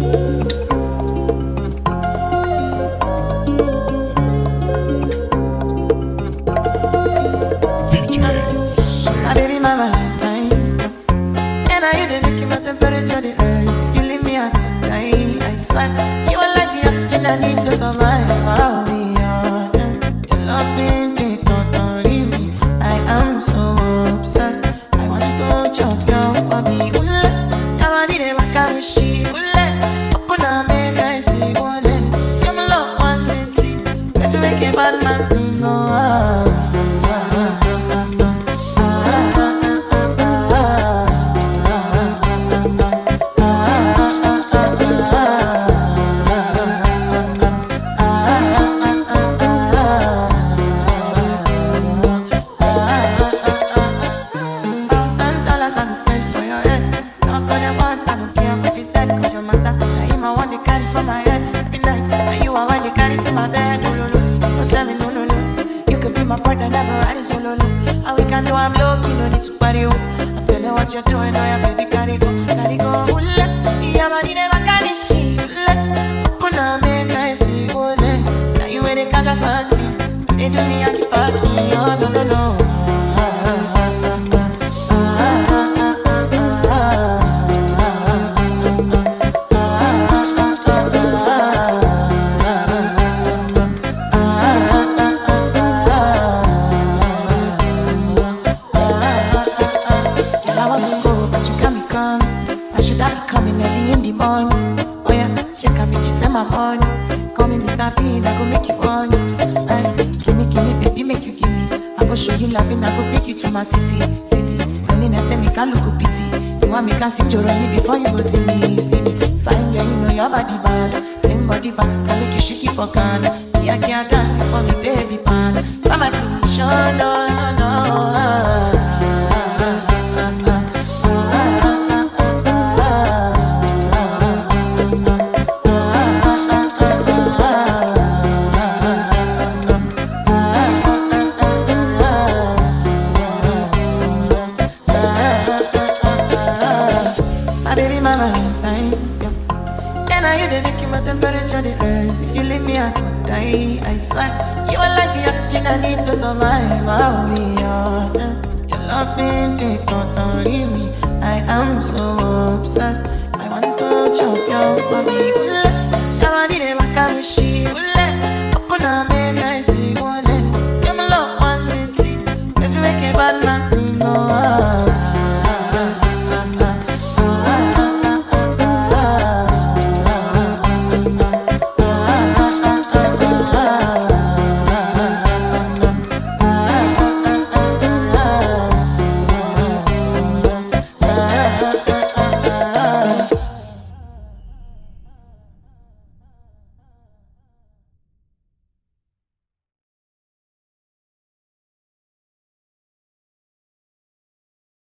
My baby, my Valentine. And I you they make my temperature the rise. If you leave me, I could die. I swear, you are like the oxygen I need to survive. I'll be honest, your loving me totally me. I am so obsessed. I want to chop your kwabi ule. Yamani de makamishi ule. Open a make I see one. You my love one city. Make you make a bad man sing. Oh. My partner never ride it solo low. And we can do I'm low, you no need to party oh. I feel like what you're doing, oh yeah, baby, carry go, carry go. Ule, yeah, man, you never carry shit. Ule, open up, make I see, ule. Now you ain't the catch a fancy. They do me at the party, oh no no no. Coming early in the morning. Oh yeah, she can make you send my money. Call me Mr. Bean, I go make you money. Gimme, baby, make you give me. I go show you loving, I go take you to my city. Loneliness, then me can look up pity. You want me can see your money before you go see me. Fine girl, you know your body bad. Same body bad, can make you shake it for Ghana. Kia dancing for me, baby pan. Mama, give me show, no. My baby, my Valentine, yeah. And I you they make my temperature the rise. If you leave me, I could die. I swear, you are like the oxygen I need to survive. I'll be honest, your loving they totally me. I am so obsessed. I want to chop your body.